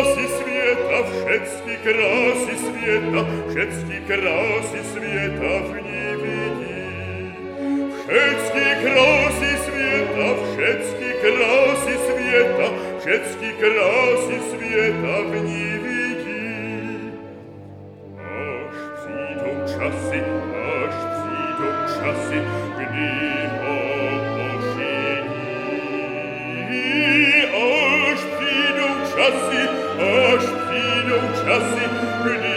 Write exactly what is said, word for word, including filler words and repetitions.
krásy sveta, všetky krásy sveta, všetky krásy sveta v ní vidí. Všetky krásy sveta, všetky krásy sveta, všetky krásy sveta v ní vidí. Až přijdou časy, až přijdou časy, kdy ho Až přijdou časy, až přijdou časy, kdy